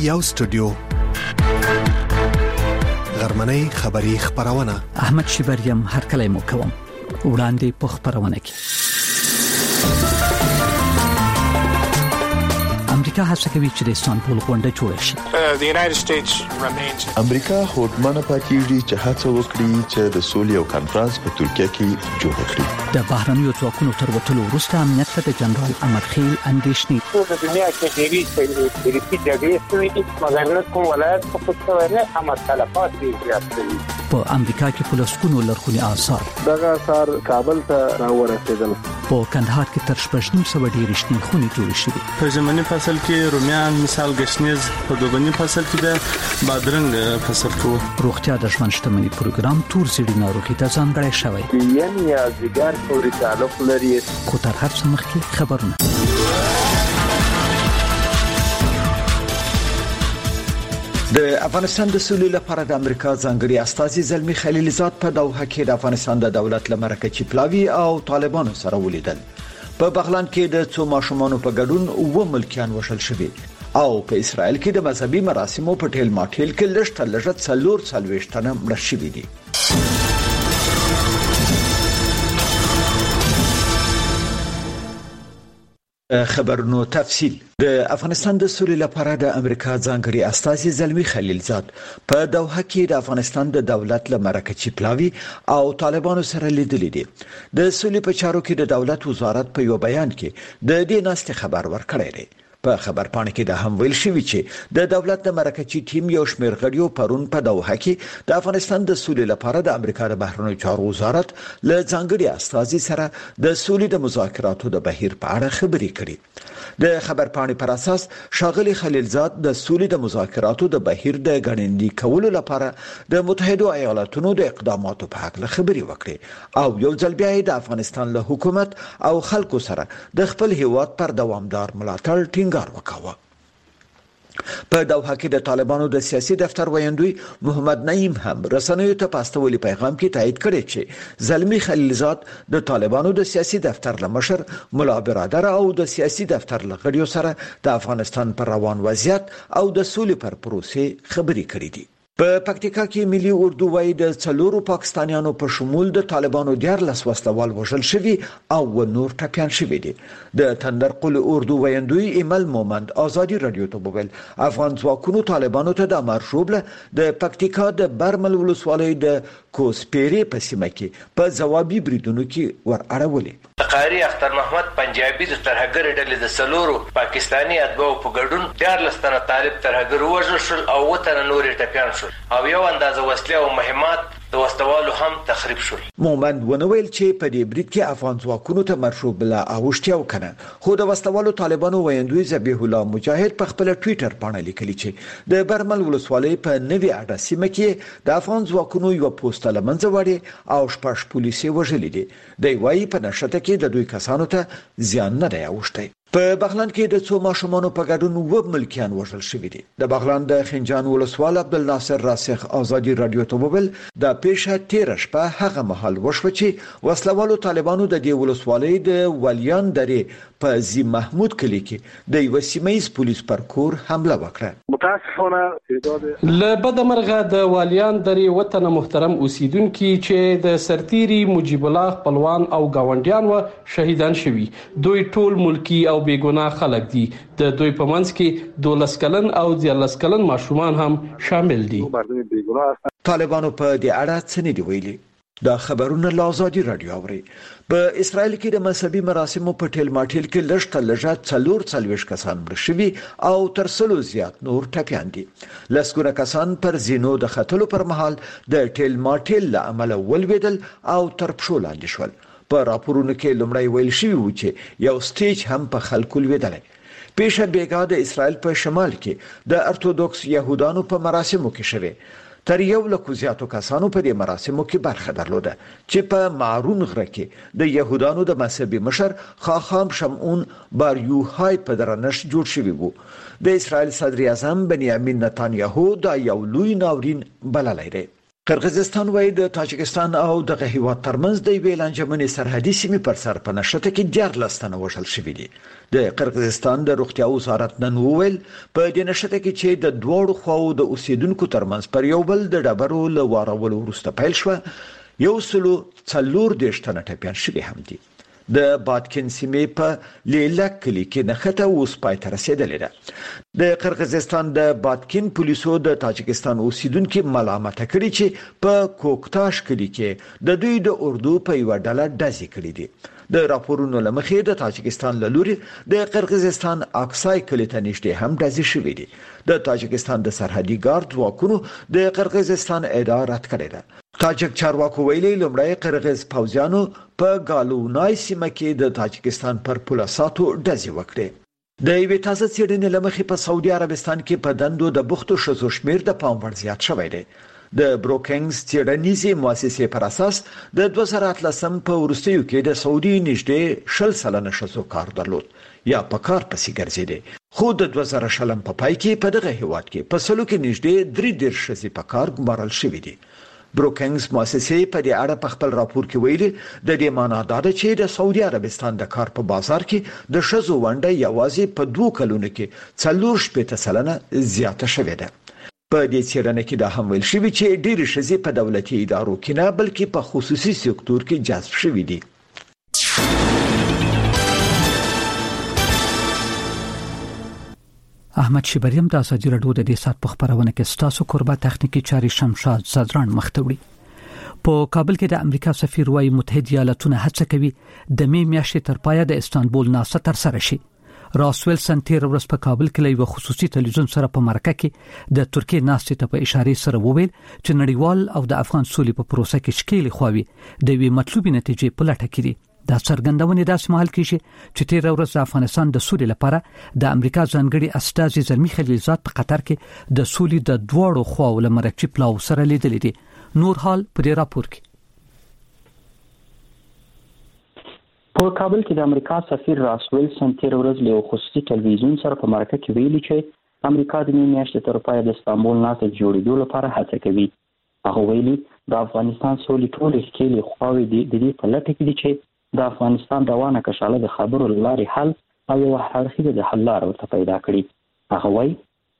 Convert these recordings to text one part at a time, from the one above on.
یو سټوډیو غرمنۍ خبری خبرونه احمد شبریم هر کله مو کوم وړاندې په خبرونه کې امریکا هڅه کوي چې د استانبول غونډه جوړه شي. امریکا هوډمنه پاتېږي چې هڅه وکړي چې د سولې او کانفرنس په ترکیه کې جوړ کړي. د بهرنیو ځواکونو تر وټلو وروسته امنیت ته د جنرال امرخیل اندېښنې په دنیا کې ډېری سپېڅلې جګړې شوې دي مګر نه کوم ولایت په خپل نه هم تلفات زیات دي. په امریکا کې فلسطینو لرغونی آثار دغه آثار کابل ته راورسېدل. په کندهار کې تر 900 ډېر رښتینې خونې جوړې شوې. په ژمني فصل کې رومیان مثال گشنیز، په دوبني فصل کې د بادرنګ فصل کوو. روغتیا د ژوند شتمنۍ پروګرام تور سړي ناروغي ته ځانګړی شوی. یعنی ځګر پورې تعلق لري. خو تر هر څه مخکې خبرونه. د افغانستان د سولې لپاره د امریکا ځانګړي استازي زلمی خلیلزاد په دوحه کې د افغانستان د دولت لمرکچی پلاوی او طالبانو سره ولیدل. په بغلان کې د څو ماشومانو په ګډون و ملکیان وشل شوي او په اسرائیل کې د مذهبي مراسمو په ټیل ماټیل کې لږ 40 تنه مړه شوي دي. خبرونو تفصیل. د افغانستان د سولې لپاره د امریکا ځانګړي استازي زلمی خلیلزاد په دوحه کې د افغانستان د دولت لمرکچی پلاوی او طالبانو سره لیدلي دي. د سولې په چارو کې د دولت وزارت په یو بیان کې د دې ناستې خبر ورکړی دی. په خبرپاڼه کې د هم ویل شوی چې د دولت د مرکزی ټیم یو شمېر غړیو پرون په دوحه کې د افغانستان د سولې لپاره د امریکا د بهرنیو چارو وزارت له ځانګړي استازي سره د سولې د مذاکراتو د بهیر په اړه خبرې کړې. د خبرپاڼې پر اساس ښاغلي خلیلزاد د سولې د مذاکراتو د بهیر د ګړندي کولو لپاره د متحده ایالاتونو د اقداماتو په اړه خبرې وکړې او یو ځل بیا د افغانستان له حکومت او خلکو سره د خپل هیواد پر دوامدار ملاتړ ټینګار وکاوه. په دوحه کې د طالبانو د سیاسي دفتر ویاندوی محمد نعیم هم رسنیو ته پاستولي پیغام کې تایید کړی چې زلمی خلیلزاد د طالبانو د سیاسي دفتر لمشر ملا برادر او د سیاسي دفتر لغړیو سره د افغانستان پر روان وضعیت او د سولې پر پروسې خبرې کړې دي. په پکتیکا کې ملي اردو وایي د 4 پاکستانیانو په شمول د طالبانو 14 وسلوال وژل شوي او نور ټپيان شوي دي. د تندرقل اردو ویاندوی ایمل مومند ازادي رادیو ته وویل افغان ځواکونو طالبانو ته د مارشوبله د پکتیکا د برمل ولسوالۍ د کوسپيري په سیمه کې په ځوابي بریدونو کې ور اړولې. قاری اختر محمد پنجابي د ترهګر ډلې د 4 پاکستاني اتباعو په ګډون 14 تنه طالب ترهګر وژل شول او 2 تنه نور ټپيان شول او یو اندازه وسلې او مهمات د وسوالو هم تخریب شول. مومند ونویل چې په دې برید کې افغان ځواکونو ته مرشوب لا اوښتیا وکنه خو د وسوالو طالبانو ویاندوی ذبیح الله مجاهد په خپل ټوئیټر باندې لیکلی چې د برمل ولسوالۍ په نوې اډه سیمه کې د افغان ځواکونو یو پوسټ لمنځه وړي او 6 پولیسي وژلي دي. د وایي په نشته کې د دوی کسانو ته زیان نه دی اوښتی. په بغلان کې د څو ماشومانو په ګډون و ملکیان وژل شوي دي. د بغلان د خنجان ولسوال عبدالناصر راسخ ازادي رادیو ته وویل د پیښه 13 شپه هغه مهال وشو چې وسلوالو طالبانو د دې ولسوالۍ د ولیان درې په زی محمود کلی کې د یو سیمایي پولیس پر کور حمله وکړه. متاسفانه له بدمرغه د والیان درې وطن محترم اوسیدونکو چې د سرتيري مجيب الله خپلوان او گاونډیان و شهیدان شوي. دوی ټول ملکی او بیګناه خلک دي. د دوی په منځ کې 12 کلن او 13 کلن ماشومان هم شامل دي. طالبانو په دې اړه څه نه دی ویلي. دا خبرونه له ازادي رادیو اوري. په اسرائیل کې د مذهبي مراسمو په ټیل ماټیل کې لږ 40 کسان مړه شوي او تر 100 زیات نور ټپيان دي. لسګونه کسان پر زینو د خطلو پر مهال د ټیل ماټیل له امله ولویدل او تر پښو لاندې شول. په راپورونو کې لومړی ویل شوی و چې یو سټیج هم په خلکو لویدل. پیښه بیګا د اسرائیل په شمال کې د ارتودوکس يهودانو په مراسمو کې شوه. تر 100 زیاتو کسانو په دې مراسمو کې برخه درلوده چې په مارون غره کې د يهودانو د مذهبي مشر خاخام شمعون باریوهای په درنښت جوړ شوی وو. د اسرائیل صدر اعظم بنیامین نتانیاهو دا یو لوی ناورین بللی دی. قرغیزستان وایي د تاجکستان او دغه هیواد ترمنځ د یوې لانجمنې سرحدي سیمې پر سر په نښته کې 14 تنه وژل شوي دي. د قرغیزستان د روغتیا وزارت نن وویل په دې نښته کې چې د دوړو خواو د اوسیدونکو ترمنځ پر یو بل د ډبرو له وارولو وروسته پیل شو 140 تنه ټپیان شوي هم دي. د بادکن سیمې په لیلک کلی کې نښته اوس پای ته رسیدلې ده. د قرغیزستان د بادکن پولیسو د تاجکستان اوسیدونکو ملامت کړي چې په کوکتاش کلی کې د دوی د اردو په یو ډله ډزې کړې دي. د راپورونو لمخې د تاجکستان له لوري د قرغیزستان اکسای کلی ته نږدې هم ډزې شوې دي. د تاجکستان د سرحدي ګارد ځواکونو د قرغیزستان اداره رد کړې ده. تاجک چارواکو ویلي لومړی قرغیز پوځیانو په ګالونای سیمه کې د تاجکستان پر پولیساتو ډزې وکړې. د یوې تازه څېړنې لمخې په سعودي عربستان کې په دندو د بوختو ښځو شمېر د پام وړ زیات شوی دی. د بروکینګز څېړنیزې مؤسسې پر اساس د 2013 په وروستیو کې د سعودي نږدې 20% ښځو کار درلود یا په کار پسې ګرځېدې. خو د 2020 په پای کې په دغه هیواد کې په سلو کې نږدې 3 ښځې په کار ګمارل شوې دي. بروکینګز مؤسسې په دې اړه په خپل راپور کې ویلي د دې معنی دا ده چې د سعودي عربستان د کار په بازار کې د ښځو ونډه یوازې په 2 کلونو کې 40% زیاته شوې ده. په دې څېړنه کې دا هم ویل شوی چې ډېرې ښځې په دولتي ادارو کې نه بلکې په خصوصي سکتور کې جذب شوې دي. احمد شبریم د ازادي راډیو د دې سات په خبرونه کې ستاسو قربا تخنیکی چاري شمشاد زدران مختوړي. په کابل کې د امریکا سفیر وايي متحده ایالاتونه هڅه کوي د می میاشتې تر پایه د استانبول ناسه تر سره شي. راس ویلسن تیر ورځ په کابل کې یو خصوصي تلویزیون سره په مرکه کې د ترکیه ناسې ته په اشاره سره وویل چې نړیوال او د افغان سولې په پروسه کې شکیل خوي د وی مطلوبې نتیجې په لټه کې دي. دا څرګندونه داسې مهال کې چې تیر ورځ د افغانستان د سولې لپاره د امریکا ځانګړي استازي زلمی خلیلزاد په قطر کې د سولې د دوړو خواو لمرچی پلاو سره لیدل دي. نور حال په دې راپور کې په کابل کې د امریکا سفیر راس ویلسن تیر ورځ له خصوصي تلویزیون سره په مرکه کې ویلي چې امریکا د میاشتې تر پایه د استانبول ناسه جوړېدو لپاره هڅه کوي. هغه ویلي د افغانستان سولې ټول ښکېلې خواوې د دې په لټه کې دي چې د افغانستان روانه کشاله د خبرو لارې حل او یو حرخي د حل لار ورته پیدا کړي. هغه وایي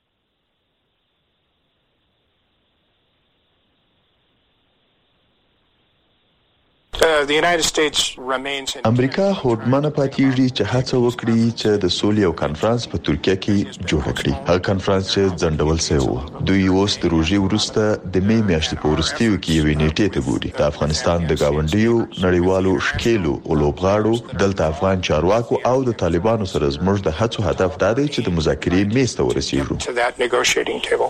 امریکا هوډمنه پاتېږي چې هڅه وکړي چې د سولې او کانفرنس په ترکیه کې جوړ کړي. هغه کانفرنس چې ځنډول شوی و دوی اوس د روژې وروسته د می میاشتې په وروستیو کې یوې نیټې ته ګوري. د افغانستان د گاونډیو نړیوالو شکیلو او لوبغاړو دلته افغان چارواکو او د طالبانو سره زموږ د هڅو هدف دا دی چې د مذاکرې میز ته ورسیږو.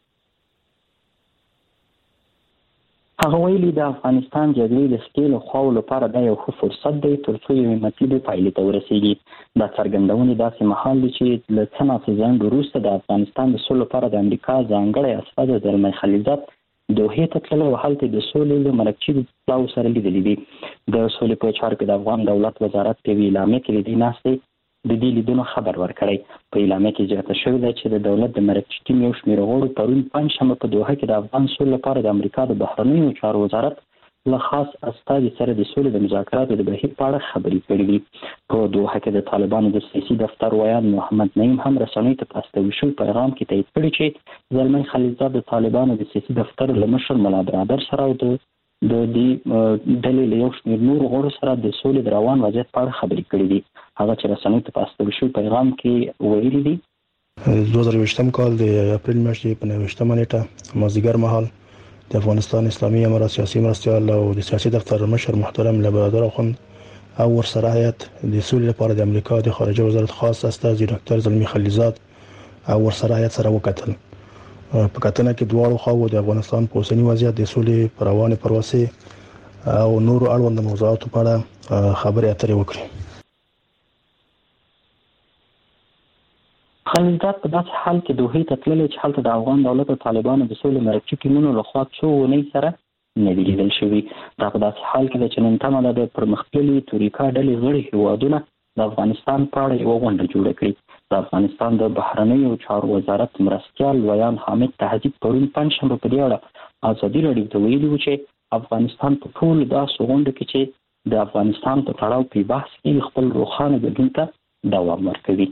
هغه ویلي د افغانستان جګړې د سکیل خواو لپاره دا یو ښه فرصت دی ترڅو یو مطلوبه پایلې ته ورسیږي. دا څرګندونه داسې مهال دي چې له څه ناڅه ځنډ وروسته د افغانستان د سولې لپاره د امریکا ځانګړی استازی زلمی خلیلزاد دوحې ته تللی او هلته د سولې له مرکچي پلاو سره لیدلي دي. د سولې په چارو کې د افغان دولت وزارت په اعلامیه کې د دې ناستې د دې لیدونو خبر ورکړی. په اعلامیه کې زیاته شوې ده چې د دولت د مرکچي ټیم یو شمېر غړو پرون پنځشنبه په دوحه کې د افغان سولې لپاره د امریکا د بهرنیو چارو وزارت له خاص استازي سره د سولې د مذاکراتو د بهیر په اړه خبرې کړې دي. په دوحه کې د طالبانو د سیاسي دفتر ویان محمد نعیم هم رسنیو ته په استوي شوي پیغام کې تایید کړی چې زلمی خلیلزاد د طالبانو د سیاسي دفتر له مشر ملا برادر سره او د دې دلیل یو شمېر نور غړو سره د سولې د روان وضعیت په اړه خبرې کړې دي. هغه چې رسنیو ته په استوي شوي پیغام کې ویلي دي 2020 کال د اپریل میاشتې په 29 نیټه مازدیګر مهال د افغانستان اسلامي امارات سیاسي مرستیال او د سیاسي دفتر مشر محترم لبرادر اخوند او ورسره هیئت د سولې لپاره د امریکا د خارجه وزارت خاص استازي ډاکټر زلمی خلیلزاد او ورسره هیئت سره وکتل. په کتنه کې دواړو خواو د افغانستان په اوسنی وضعیت د سولې پر روانې پروسې او نورو اړوند موضوعاتو په اړه خبرې اترې وکړي. خلیلزاد په داسې حال کې دوحې ته تللی چې هلته د افغان دولت او طالبانو د سولې مرکچي ټیمونو لخوا څو اونۍ سره نه دي لیدل شوي. دا په داسې حال کې ده چې نن تمه ده د پرمختللي توريکا ډلې غړي هیوادونه د افغانستان په اړه یوه غونډه جوړه کړي. د افغانستان د بهرنیو چارو وزارت مرستیال ویان حامد تهذیب پرون پنځشنبه په دې اړه ازادي راډیو ته ویلي و چې افغانستان په ټول داسې غونډو کې چې د افغانستان په تړاو کې بحث کوي خپل روښانه ګډون ته دوام ورکوي.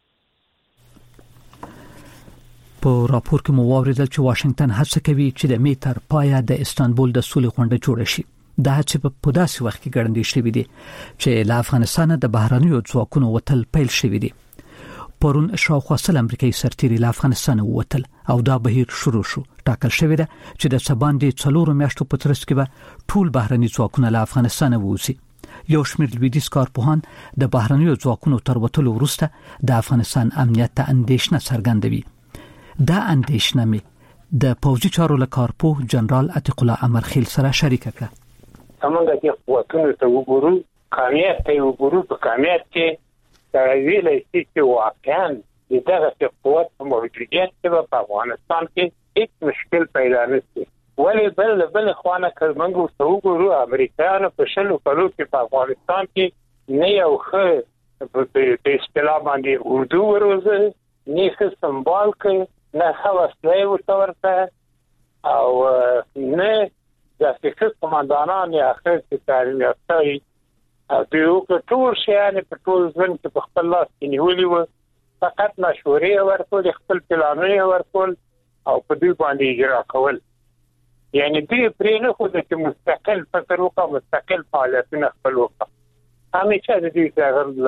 په راپور کې مو واوریدل چې واشنگټن هڅه کوي چې د میتر پایا د استانبول د سولې غونډه جوړه شي. دا هڅه په داسې وخت کې ګړندې شوې دي چې له افغانستان د بهرانيو ځواکونو وتل پیل شوې دي. پرون شاوخوا سل امریکایي سرتیري له افغانستان ووتل او دا بهیر شروع شو. ټاکل شوې ده چې د سباندې 4 میاشتو په ترڅ کې به ټول بهراني ځواکونه له افغانستان ووځي. یو شمېر لویدیځ کارپوهان د بهرانيو ځواکونو تر وتلو وروسته د افغانستان امنیت ته اندېښنه څرګندوي. دا اندېښنه مې د پوځي چارو له کارپوه جنرال عتیق الله امرخیل سره شریک کړه. همغه چې قوتونه ته وګورو، کامیاب ته وګورو، په کامیاب کې د ویلې چې واقعا دغه قوت په موجودیت کې په افغانستان کې هیڅ مشکل پیدا نه شي. ولې بل خوانه کلمنګو ته وګورو، امریکایانو په شلو کلو کې په افغانستان کې نه یو ښه په اصطلاح باندې اردو وروزه، نه ښه سمبال کې، نه ښه وسلې ورته او نه د فکر کمانډانان یا ښه تعلیم یافته وي. دوی ټول شیان په ټول ځن کې په خپل لاس کې نیولي وو، فقط مشورې ورکول، خپل پلانونه ورکول او په دوی باندې اجرا کول. یعنی دوی پرې نه خو چې مستقل فکر وکړي، مستقل فعالیتونه خپل وکړي. همیشه د دوی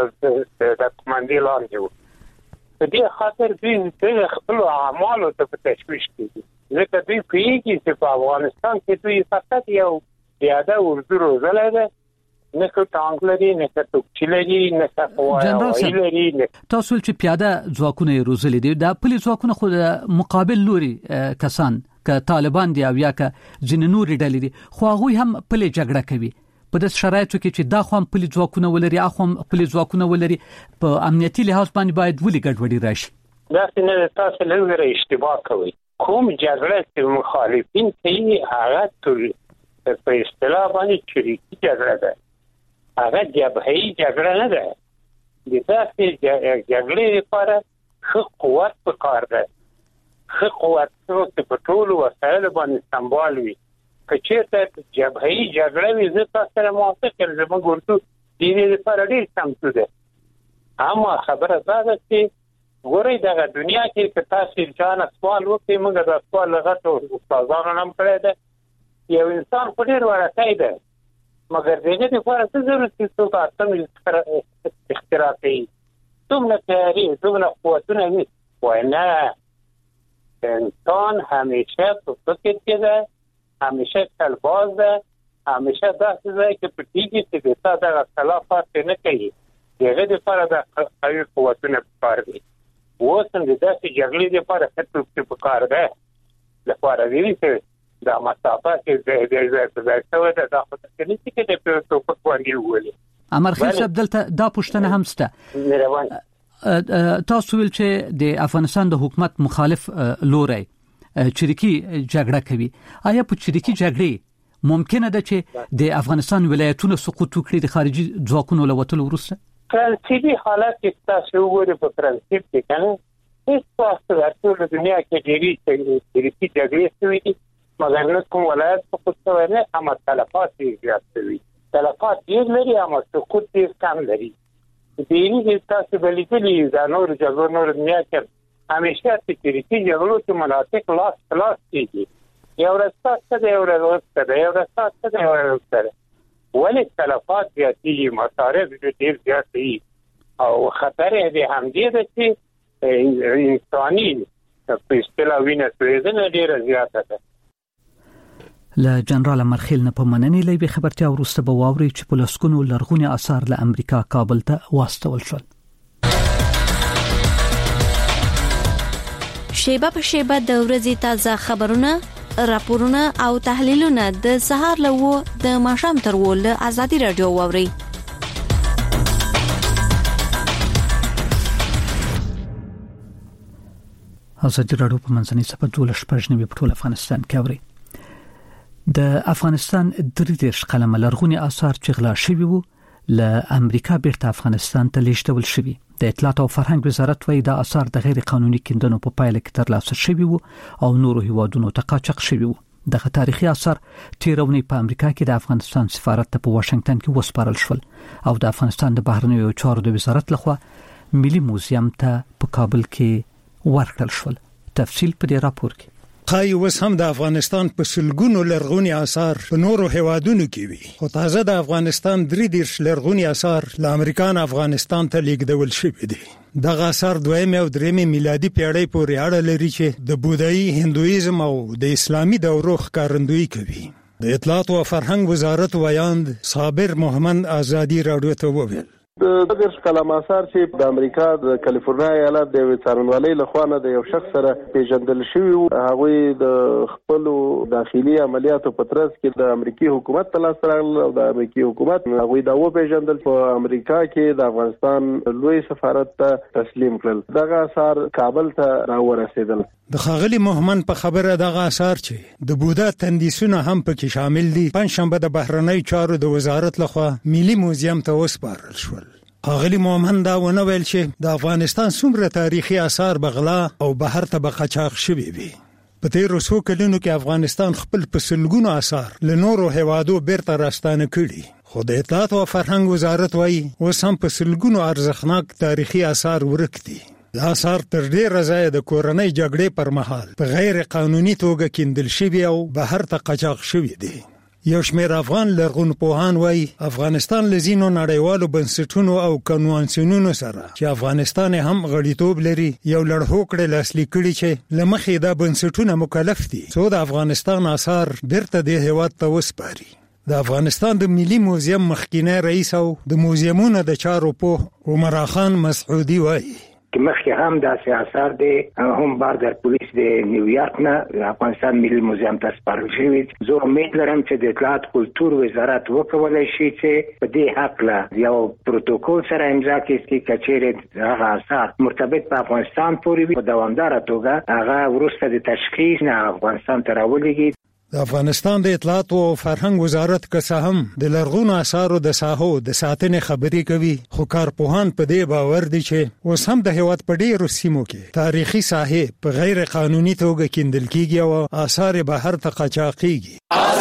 د کمانډې لاندې وو. په دې خاطر دوی خپل اعمالو ته په تشویش کې ځکه دوی پیږي چې په افغانستان کې دوی فقط یو پیاده اردو روزلای ده، نه که ټانک لري، نه که توپچي لري، نه که قواعد لري. تاسو چې پیاده ځواکونه روزلي دي، د پولیس ځواکونه خو د مقابل لوري کسان که طالبان دي او یا که ځینې نورې ډلې دي، خو هغوی هم پلې جګړه کوي. په داسې شرایطو کې چې دا خو هم پولیس ځواکونه ولري، اخو هم پولیس ځواکونه ولري، په امنیتي لحاظ باندې باید ولې ګډوډي راشي؟ داسې نه، تاسو لږ اشتباه کوئ. کوم جګړه چې مخالفین کوي هغه په اصطلاح باندې چریکي جګړه ده، هغه جبهه‌ای جګړه نه ده. د داسې جګړې لپاره ښه قوت پکار ده، ښه قوت چې په ټولو وسایلو باندې سمبال وي. که چېرته جبهه‌ای جګړه وي، زه تاسو سره موافق یم، زموږ ورته دې لپاره ډېر چمتو ده. اما خبره دا ده چې ګورئ دغه دنیا کې که تاسو ځان سوال وکړئ، موږ دا سوال لغته استادانو هم کړی ده. یو انسان خو ډېر ورکی ده، مګر دغه لپاره څه ضرورت چې څوک اتم اختراع کوي، دومره تیاري، دومره قوتونه وي. وایي نه، انسان همیشه په فکر کې ده، همیشه کلباز ده، همیشه داسې ځای کې پټېږي چې د تا دغه خلافات نه کوي. دغه لپاره د قوي قوتونه پکار دي. اوس هم د داسې جګړې لپاره ښه توپ پکار ده، لپاره دی چې دا مسافه چې د ځای په ځای شوې ده، دا خو څه نه چې د توپک باندې وولي. امرخیل صاحب دلته دا پوښتنه هم شته. تاسو ویل چې د افغانستان د حکومت مخالف لوري چریکي جګړه کوي. آیا په چریکي جګړې ممکنه ده چې د افغانستان ولایتونو سقوط وکړي د خارجي ځواکونو له وتلو وروسته؟ فرانسوي حالت کې تاسو وګورئ، په فرانسې کې کنه هیڅ تاسو د ټول دنیا کې ډېری چریکي جګړې شوې دي، مګر نه کوم ولایت سقوط شوی نه، اما تلفات یې زیات شوي. تلفات ډېر لري، اما سقوط ډېر کم لري. ډېری تاسو بلیدلي د نور جګړو نور دنیا کې همیشه چې چریکي جګړو کې مناطق لاس خلاص کېږي. یو ورځ تاسو ته، یو ورځ ته، یو ورځ تاسو ته، یو ورځ ته. ولې تلفات زیاتېږي، مصارف ډېر زیات دي او خطر یې همدې ده چې انساني په اصطلاح وینه تویېدنه ډېره زیاته ده. له جنرال امرخیل نه په مننې لوي خبرتیا وروسته به واوري چې په لسکونو لرغوني آثار له امریکا کابل ته واستول شول. شیبه په شیبه د ورځې تازه خبرونه، راپورونه او تحلیلونه د سهار له د ماښام تر ول ازادي رادیو واوري. ازادي رادیو په منځنۍ سپه 12 په ټول افغانستان کې اوري. د افغانستان 33 قلمه لرغوني آثار چې غلا شوي وو له امریکا بیرته افغانستان ته لیږدول شوي. د اطلاعات او فرهنګ وزارت وايي دا آثار د غیر قانوني کیندنو په پایله کې ترلاسه شوي وو او نورو هیوادونو ته قاچاق شوي وو. دغه تاریخي اثار تیرونی په امریکا کې د افغانستان سفارت ته په واشنگټن کې وسپارل شول او د افغانستان د بهرنیو چارو د وزارت لخوا ملي موزیم ته په کابل کې ورکړل شول. تفصیل په دې راپور کې. خای وس هم د افغانستان په سلګونو لرغونی آثار په نورو هیوادونو کې وي، خو تازه د افغانستان 3 لرغونی آثار له امریکا افغانستان ته لیږدول شوي دي. دغه آثار 2 او 3 میلادي پیړۍ پورې اړه لري چې د بودایي، هندویزم او د اسلامي دورو ښکارندویي کوي. د اطلاعات او فرهنګ وزارت ویاند صابر محمد آزادی راډیو ته وویل د دغه کلام آثار چې د امریکا د کالیفورنیا ایالت د څارنوالۍ لخوا نه د یو شخص سره پیژندل شوی، هغه د خپل داخلي عملیاتو په ترڅ کې د امریکای حکومت په لاس راغله او د امریکای حکومت هغه دا و پیژندل په امریکا کې د افغانستان لوی سفارت ته تسلیم کړل. دغه آثار کابل ته راورسېدل. د خاغلی محمد په خبره دغه آثار چې د بودا تندیسونه هم پکې شامل دي، پنځشنبه د بهرنی چارو د وزارت لخوا ملي موزیم ته وسپارل شول. خاغلی محمد دا ونه ویل چې د افغانستان څومره تاریخي آثار بغلا او بهر ته بقاچاق شوي وي. په تیرو څو کلونو کې افغانستان خپل په سلګونو آثار له نورو هیوادو بیرته راستانه کړي، خو د اطلاعات او فرهنګ وزارت وایي اوس هم په سلګونو ارزښتناک تاریخي آثار ورک دي. دا آثار تر ډیره ځایه د کورنۍ جګړې پر مهال په غیر قانوني توګه کیندل شوي او بهر ته قاچاق شوي دي. یو شمېر افغان لرغونپوهان وایي افغانستان له ځینو نړیوالو بنسټونو او کنوانسیونونو سره چې افغانستان هم غړیتوب لري یو لړهوکړه لاسلیک کړي چې له مخې دا بنسټونه مکلف دي څو د افغانستان آثار بیرته د هیواد ته وسپاري. د افغانستان د ملي موزیم مخکینی رئیس او د موزیمونو د چارو په عمر خان مسعودي وایي مخکې هم د سیاست د هم باردر پولیس د نیویارک نه افغانستان ملي موزیم ته سپارل شوی. زه امید لرم چې د اطلاعات کلتور وزارت وکولای شي چې په دې حق له یو پروتوکول سره امضا کړي چې چیرې هغه آثار مرتبط په افغانستان پورې وي په دوامداره توګه هغه وروسته د تشخیص نه افغانستان ته راولېږي. د افغانستان د اطلاعات او فرهنګ وزارت که هم د لرغونو آثارو د ساحو د ساتنې خبرې کوي، خو کارپوهان په دې باور دي چې اوس هم د هیواد په ډیرو سیمو کې تاریخي ساحې په غیر قانوني توګه کیندل کیږي او آثار بهر ته قاچاقېږي.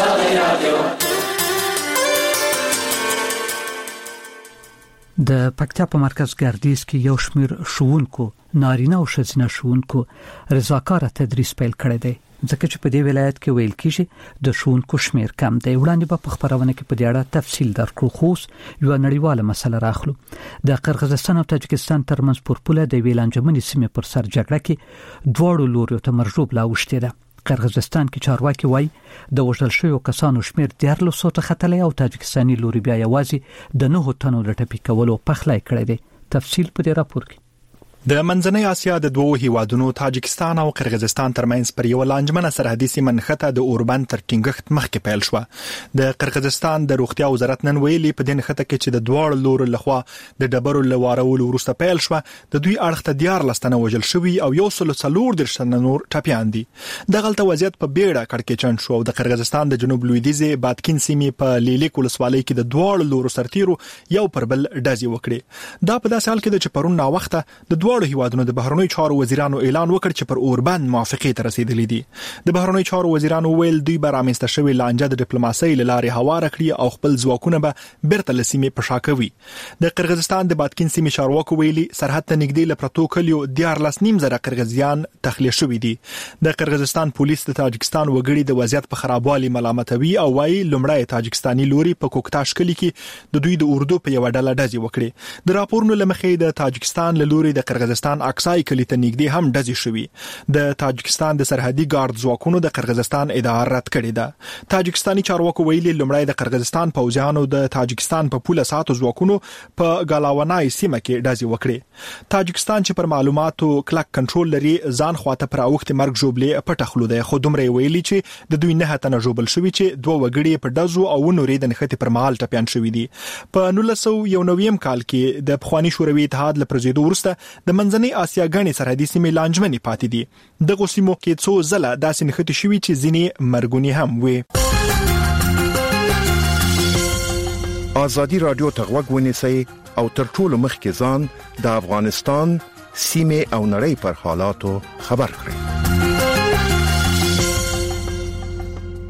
د پکتیا په مرکز ګردیز کې یو شمیر ښوونکو نارینه او ښځینه ښوونکو رضاکاره تدریس پیل کړی دی، ځکه چې په دې ولایت کې ویل کېږي د ښوونکو شمیر کم دی. وړاندې به په خبرونه کې په دې اړه تفصیل درکړو، خو یو نړیواله مسله راخلو. د قرغیزستان او تاجکستان ترمنځ پر پوله د ویلانجمنې سیمې پر سر جګړه کې دواړو لوريو ته مرجوب لا وشته ده. قرغیزستان کې چارواکي وایي د وژل شویو کسانو شمیر 1300 ته ختلی او تاجکستاني لوري بیا یوازې د 9 تنو د ټپي کولو پخلی کړی دی. تفصیل په دې راپور کې. د منځنۍ آسیا د دوه هیوادونو تاجکستان او قرغیزستان ترمنځ پر یو لانجمنه سرحدي سیمه نښته د اوربند تر ټینګښت مخکې پیل شو. د قرغیزستان د روغتیا وزارت نن ویلي په دې نښته کې چې د دوه لورو لخوا د ډبرو لوارولو وروسته پیل شو، د دوی اړخ ته 14 تنه وژل شوي او 140 تنه نور ټپيان دي. دغلته وضعیت په بیړه کړکېچن شو او د قرغیزستان د جنوب لویدیځ باتکین سیمې په لیلیک ولسوالۍ کې د دوه لورو سرتیرو یو پر بل ډزې وکړي. دا په داسې حال کې چې پرون نا وخته د دوه هیوادونو د بهرنیو چارو وزیرانو اعلان وکړ چې پر اوربند موافقې ته رسیدلي دي. د بهرنیو چارو وزیرانو ویل دوی به رامنځته شوی لانجه د ډیپلوماسۍ له لارې هواره کړي او خپل ځواکونه به بیرته له سیمې په شا کوي. د قرغیزستان د باتکین سیمې چارواکو ویلي سرحد ته نږدې له پرتو کلیو 14.5 قرغیزیان تخلیه شوي دي. د قرغیزستان پولیس د تاجکستان وګړي د وضعیت په خرابوالي ملامتوي او وايي لومړی تاجکستاني لوري په کوکتاش کلی کې د دوی د اردو په یو ډله ډزې وکړي. د راپورونو لمخې د تاجکستان له لوري د قرغیزستان اکسای کلی ته نږدې هم ډزې شوې. د تاجکستان د سرحدي ګارد ځواکونو د قرغیزستان ادعا رد کړې ده. تاجکستاني چارواکو ویلي لومړی د قرغیزستان پوځیانو د تاجکستان په پوله ساتو ځواکونو په ګالاونای سیمه کې ډزې وکړې. تاجکستان چې پر معلوماتو کلک کنټرول لري ځان خواته پر اوخت مرګ جوړلې پټ خلو ده، خو دومره ویلي چې د دوی نه تنه جوړل شوی چې دوه وګړي په ډزو او نورې د نښتې پر مهال ټپيان شوی دي. په 1991 کال کې د پخوانی شوروي اتحاد له پرځېدو وروسته د منځنۍ آسیا غني سرحدي سیمې لانجمنې پاتې دي. دغه سیمو کې څو ځله داسې نښتې شوي چې ځینې مرګونی هم وي. ازادي رادیو ته غوږ ونیسئ او تر ټولو مخکې ځان د افغانستان سیمې او نړۍ پر حالاتو خبر کړئ.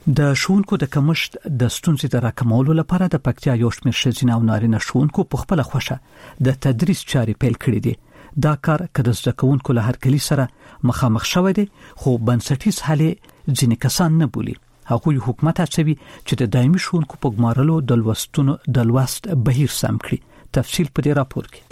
د ښوونکو د کمښت د ستونزې د راکمولو لپاره د پکتیا یو شمېر ښځینه او نارینه ښوونکو په خپل خوښه د تدریس چارې پیل کړې دي. دا کار کله زده کوونکو له هرکلی سره مخامخ شوی دی، خو بنسټیز حل ځینې کسان نه بولي. هغوی حکومت هڅوي چې د دایمي ښوونکو په ګمارلو د لوست بهیر سم کړي. تفصیل په دې راپور کې.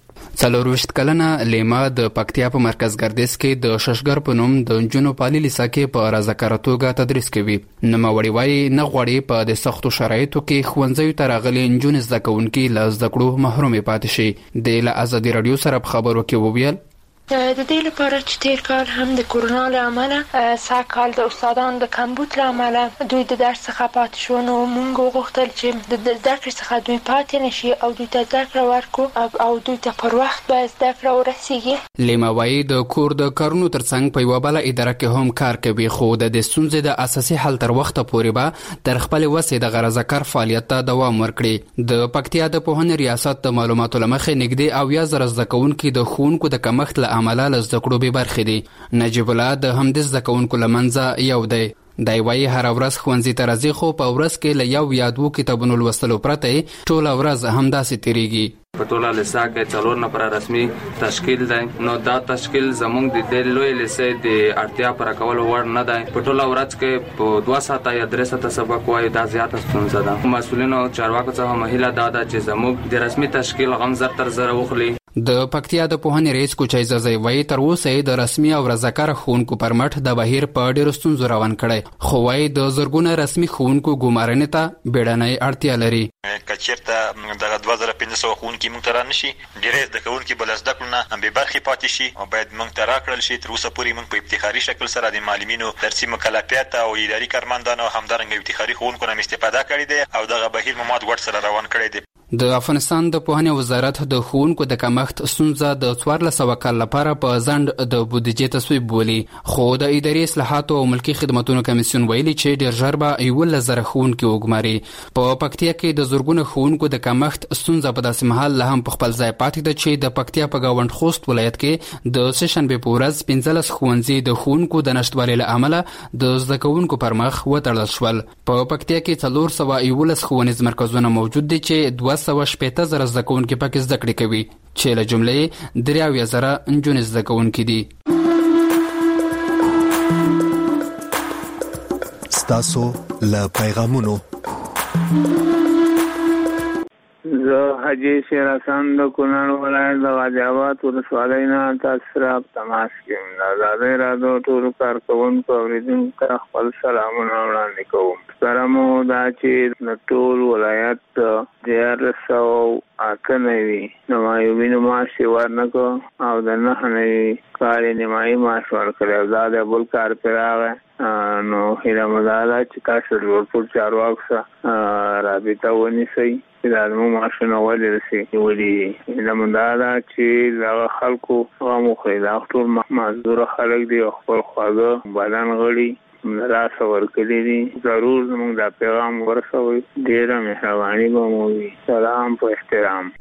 40 کلنه لیما د پکتیا په مرکز ګردیز کې د ششګر په نوم د جنو پالي لیسا کې په رضاکاره توګه تدریس کوي. نوموړی وايي نه غواړي په د سختو شرایطو کې ښوونځیو ته راغلي نجونې زده کوونکي له زده کړو محرومې پاتې شي. د ازادي رادیو سره په خبرو کې وویل د دې لپاره چې تیر کال هم د کورونا له امله ساکال د استادانو د کمبود له امله دوی د درس څخه پاتې شو، نو موږ غوښتل چې د زده کړې څخه دوی پاتې نشي او دوی ته زده کړه ورکړو او دوی ته پر وخت باید زده کړه ورسیږي. لیما وايي د کور د کارونو ترڅنګ په یوه بله اداره کې هم کار کوي، خو د ستونزې د اساسي حل تر وخته پورې به تر خپل وسې د رضاکار فعالیت ته دوام ورکړي. د پکتیا د پوهنې ریاست د معلوماتو لمخې نږدې 90,000 زده کوونکي د ښوونکو د کمښت له عمله له زده کړو بې برخې دي. نجیب الله د همدې زده کوونکو له منځه یو دی. دی وايي هر ورځ ښوونځي ته راځي، خو په ورځ کې له یو یا دوه کتابونو لوستلو پرته ټوله ورځ همداسې تیریږي. په ټوله لیسا کې 4 نفر رسمي تشکیل دی، نو دا تشکیل زموږ د لوی لیسې د اړتیا پر کولو وړ نه دی. په ټوله ورځ کې په 2 ساعته یا 3 ساعته سبق وایي، دا زیاته ستونزه ده. مسؤلینو چارواکو څخه مهیله دا ده چې زموږ د رسمي تشکیل غم زر تر زر وخلي. د پکتیا د پوهنې رئیس کوچای زازی وايي تر اوسه د رسمي او رضاکار ښوونکو پر مټ د بهیر په ډېرو ستونزو روان کړی، خو وايي د زرګونه رسمي ښوونکو ګمارنې ته بیړنۍ اړتیا لري. کچیرته دغه 2500 ښوونکي موږ ته رانشي، ډېری زده کوونکي به له زده کړو نه بې برخې پاتې شي او باید موږ ته راکړل شي. تر اوسه پورې موږ په افتخاري شکل سره د معلمینو درسي مکلفیت او اداري کارمندانو همدارنګه افتخاري ښوونکو نه استفاده کړې ده او دغه بهیر مو مات ګډ سره روان کړی دی. د افغانستان د پوهنې وزارت د ښوونکو د کمښت ستونزه د 1400 کال لپاره په ځنډ د بودیجې تصویب بولي، خو د اداري اصلاحاتو او ملکي خدماتو کمیسیون ویلي چې ډېر ژر به 11,000 ښوونکي وګماري. په پکتیا کې د زرګونو ښوونکو د کمښت ستونزه په داسې مهال لا هم په خپل ځای پاتې ده چې د پکتیا په گاونډ خوست ولایت کې د سهشنبې په ورځ 15 ښوونځي د ښوونکو د نشتوالي له امله د زده کوونکو پر مخ وتړل شول. په پکتیا کې 411 ښوونیز مرکزونه موجود دي چې 280,000 زده کوونکي پکې زده کړې کوي، چې له جملې 3,000 نجونې زده کوونکي دي. ستاسو له پیغامونو زه حاجی شیر حسن د کونړ ولایت د غازی ولسوالۍ نه تاسو سره تماس کوم. د ازادۍ راډیو ټولو کارکوونکو اوریدونکو ته خپل سلامونه وړاندې کوم. سره مو دا چې د ټول ولایت 1398 نمایوبینو معاش ورنکو او د 9 کال نیمایي معاش ورکړی. دا د بل کار پر راغی، نو هیله مو دا ده چې تاسو د ټول چارواکو سره رابطه ونیسئ چې دا زموږ معاشونه ولې رسېږي. هیله مو دا ده چې دغه خلکو غم وخوري. دا ټول معذوره خلک دي او خپل خواږه بدن غړي راسه ورکړي دي. ضرور زموږ دا پیغام ورسوئ. ډېره مهرباني به مو وي. سلام په احترام.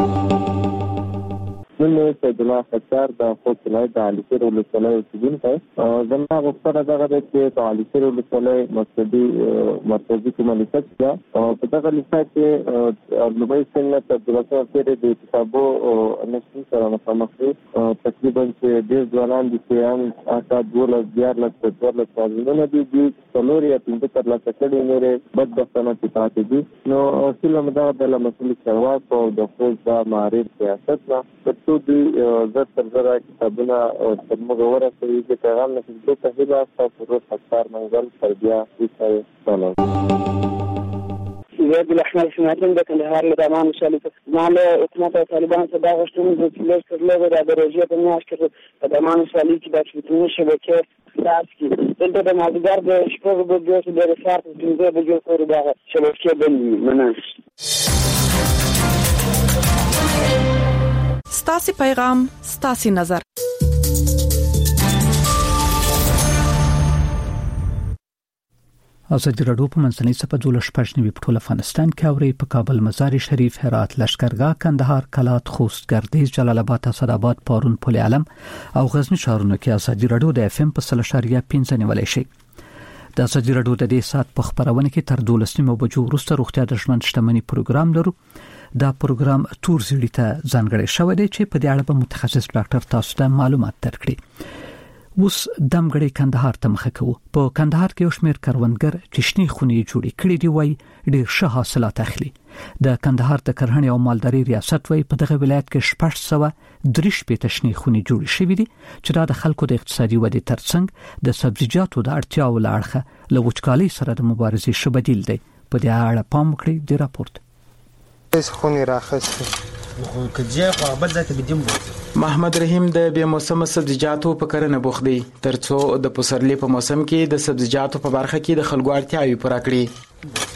من سید الله فتار د خوست ولایت د علي ولسوالۍ اوسېدونکی. زما غوښتنه دغه ده چې په علي ولسوالۍ مرکزي کومه لیسه ده او په دغه لیسه کې لومړی سنت د 12 پېړۍ د کتابو نشر سره مخامخ دي. تقریبا چې ډېر ځوانان دي چې هم اته 12 کارونه دي، څلور یا 15 ترلاسه کړي نورې بدبختانه پاتې دي. نو هیله مو ده د مسؤل چارواکو او د خوست د معارف سیاست نه دوی زر تر زره کتابونه تر موږ ورسوي. د پیغام نشر ته هیله ستاسو روز افکار منزل تربیه ویسای سلام. زید الاحمد سمعتم د کندهار له دامان مشالفه مال حکومت طالبان ته دا غوښتنه د پولیس ترلوغه د دروژې په میاشت کې د دامان مشالفه کې د ټلیفون شبکې خلاص کی دلته د مازیګر د شپږ بجو د رسارت د 15 بجو پورې دا شبکې بندي مننه. ستاسي پیغام ستاسي نظر. ازادي راډیو په منځنۍ صفحه 12 په ټول افغانستان کې اوري. په کابل، مزار شریف، هرات، لشکرګاه، کندهار، کلات، خوست، ګردیز، جلال آباد، اسداباد، پارون، پل علم او غزنی ښارونو کې ازادي راډیو د FM په 3.5 نیولای شي. د ازادي راډیو د دې سات په خبرونه کې تر 12 بجو وروسته روغتیا د ژوند شتمنۍ پروګرام لرو. دا پروګرام تور زړی ته ځانګړی شوی دی چې په دې اړه به متخصص ډاکټر تاسو ته معلومات درکړي. اوس دمګړی کندهار ته مخه کوو. په کندهار کې یو شمېر کروندګر چې شنې خونې جوړې کړې دي وایي ډېر ښه حاصلات اخلي. د کندهار د کرهڼې او مالدارۍ ریاست وایي په دغه ولایت کې 643 شنې خونې جوړې شوې دي چې دا د خلکو د اقتصادي ودې ترڅنګ د سبزیجاتو د اړتیاو له اړخه له وچکالۍ سره د مبارزې ښه بدیل دی. په دې اړه پام وکړئ. د راپورټ خونې راخسته محمد رحیم د بیا موسم سبزیجاتو په کرنه بوخت دی ترڅو د پسرلي په موسم کې د سبزیجاتو په برخه کې د خلکو اړتیاوې پوره کړي.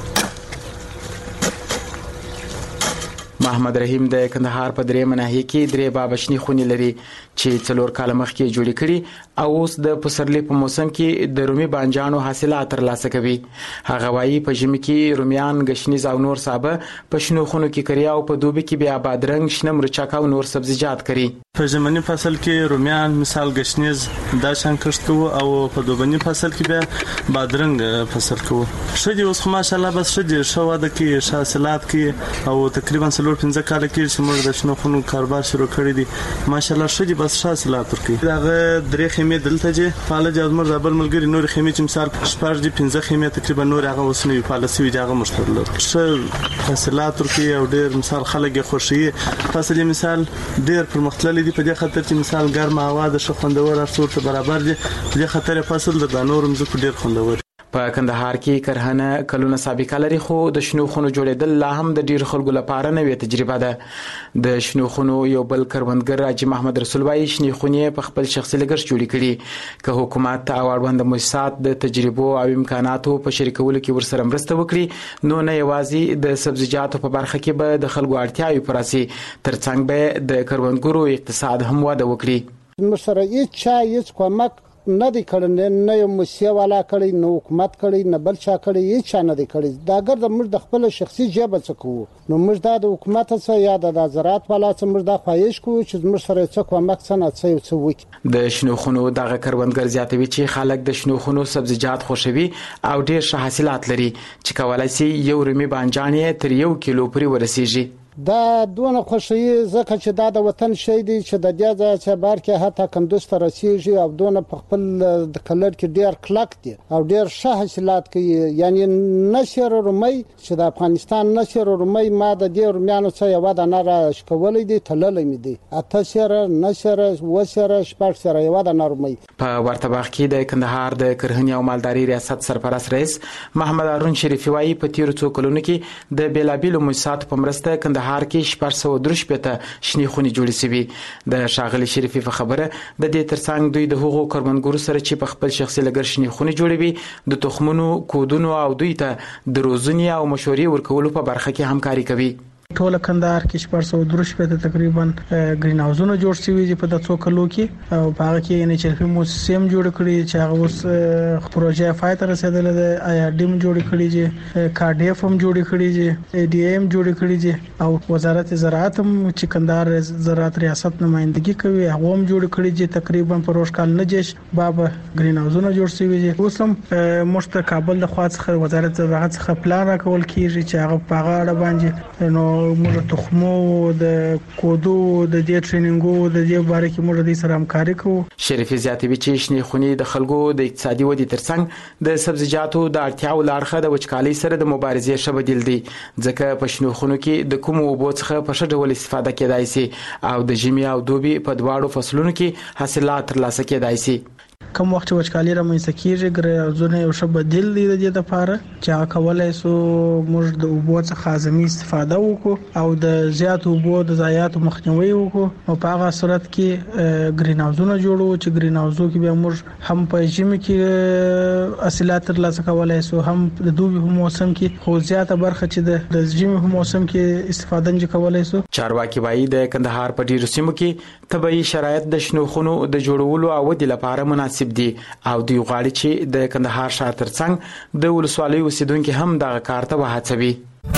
محمد رحیم د کندهار په درې مناهي کې درې بابشنی خونې لري چې 4 کال مخکې جوړې کړي او اوس د پسرلي په موسم کې د رومي بانجانو حاصلات ترلاسه کوي. هغه وايي په ژمي کې رومیان، غشنیز او نور سابه په شنو خونو کې کړي او په دوبي کې بیا بادرنګ، شنه مرچک او نور سبزیجات کړي. په ژمني فصل کې رومیان مثال غشنیز دا شان کښت کوو او په دوبني فصل کې بیا بادرنګ فصل کوو. شدي اوس ماشاءالله بس شدي شو واده کې حاصلات کې او تقریبا 4-5 کال کې چې موږ د شنو خونو کاروبار شروع کړی دی ماشاءالله شدي بس حاصلات ورکړي. داغه درې خیمې دلته چې فعال جازمر زبر ملګری نور خیمې چې مثال شپږ دي 15 خیمې تقریبا نور هغه وسنوي فعال سوي دغه مشترل څه حاصلات ورکړي او ډېر مثال خلک خوشي فصل مثال ډېر پرمختللي دي په دې خاطر چې مثال ګرمه هوا د شخوندور ارسور ته برابر دي په دې خاطر فصل د نور مزکو ډېر خوندور. په کندهار کې کرهنه کلونه سابقه لري خو د شنو خونو جوړېدل لا هم د ډیر خلکو لپاره نوې تجربه ده. د شنو خونو یو بل کروندګر راجی محمد رسول وايي شنې خونې په خپل شخصي لګښت جوړې کړي که حکومت او اړوند مؤسسات د تجربو او امکاناتو په شریکولو کې ورسره مرسته وکړي نو نه یوازې د سبزیجاتو په برخه کې به د خلکو اړتیاوې پوره شي ترڅنګ به د کروندګرو اقتصاد هم وده وکړي. مشره هیڅ کومک نه دی کړی نه یو مسیه والا کړی نه حکومت کړی نه بل چا کړی هیڅ چا نه دی کړی. دا ګر د موږ د خپل شخصي جیب څخه کوو نو موږ د حکومت څخه یا د زراعت والا څخه موږ د خواهش کوو چې موږ سره څه کومک څنګه څه وکړي. د شنو خونو دغه کروندګر زیاتوي چې خلک د شنو خونو سبزیجات خوښوي او ډیر ښه حاصلات لري چې کولای شي یو رومي بانجانې تر 1 کیلو پورې ورسیږي. دا دونه خوشي زکه چې دا د وطن شي دي چې د دې ځای چې بار کې حتی کندوز ته رسیږي او دونه په خپل د کلر کې ډیر کلک دي او ډیر ښه حاصلات کوي. یعنی نشر رومي چې د افغانستان نشر رومي ما د دې رومیانو څخه یو د نار شکولې دي تللې مې دي اته سره نشر وسره شپږ سره یو د نارمي. په ورته وخت کې د کندهار د کرهڼې او مالدارۍ ریاست سرپرست رئیس محمد هارون شریفي وايي په تیر څو کلونو کې د بیلابیلو مؤسساتو په مرسته کندهار کې 403 شنې خونې جوړې شوې. د شاغلي شریفي په خبره د دې ترڅنګ دوی د هغو کروندګرو سره چې په خپل شخصي لګښت شنې خونې جوړوي د تخمونو کودونو او دوی ته د روزنې او مشورې ورکولو په برخه کې همکاري کوي. ټول کندهار کې 403 تقریبا گرین هاوسونه جوړ شوي دي په دغه کلو کې او په هغه کې ان ایچ اف موسسم جوړ کړی چې هغه اوس پروژه فایته رسیدله د آی ار ډی م جوړ کړی چې کارډیف هم جوړ کړی چې ای ډی ایم جوړ کړی چې او وزارت زراعت هم چې کندهار زراعت ریاست نمائندګي کوي هغه هم جوړ کړی چې تقریبا پروژ کال نجش بابا گرین هاوسونه جوړ شوي دي. اوس هم مشت کابل د خوا څخه وزارت زراعت څخه پلان راکول کیږي چې هغه په هغه اړه باندې نو موږ تخمو د کودو د دې ټریننګو د دې باره کې موږ د سره همکاري کوو. شریفي زیاتوي چې شنې خونې د خلکو د اقتصادي ودې ترڅنګ د سبزیجاتو د اړتیاو لارښه د وچکالۍ سره د مبارزې ښه بدیل دی ځکه په شنو خونو کې د کومو اوبو څخه په ښه ډول استفاده کېدای شي او د ژمي او دوبي په دواړو فصلونو کې حاصلات ترلاسه کېدای شي. کوم وخت وچکالي رامنځته کیږي ګرځونه یو ښه بدیل دی د دې لپاره چې هغه کولای سو موږ د اوبو څخه اعظمي استفاده وکړو او د زیات اوبو د ضایعاتو مخنیوي وکړو او په هغه صورت کې گرین هاوسونه جوړو چې گرین هاوسو کې به موږ هم په ژمي کې حاصلات ترلاسه کولای سو هم د دوبي په موسم کې خو زیاته برخه چې د ژمي په موسم کې استفاده نه کولای سو. چارواکي وايي د کندهار په ډیرو سیمو کې طبيعي شرایط د شنو خونو د جوړولو او د لپاره مناسب دي او دوی غواړي چې د کندهار ښار ترڅنګ د ولسوالۍ اوسیدونکو هم دغه کار ته وهڅوي.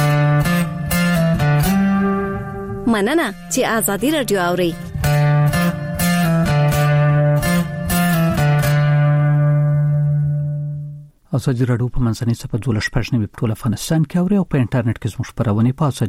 مننه چې آزادي رادیو اوري. ازادي راډیو په منځنۍ صفحه 12 په ټول افغانستان کې او په انټرنیټ کې زموږ خبرونه په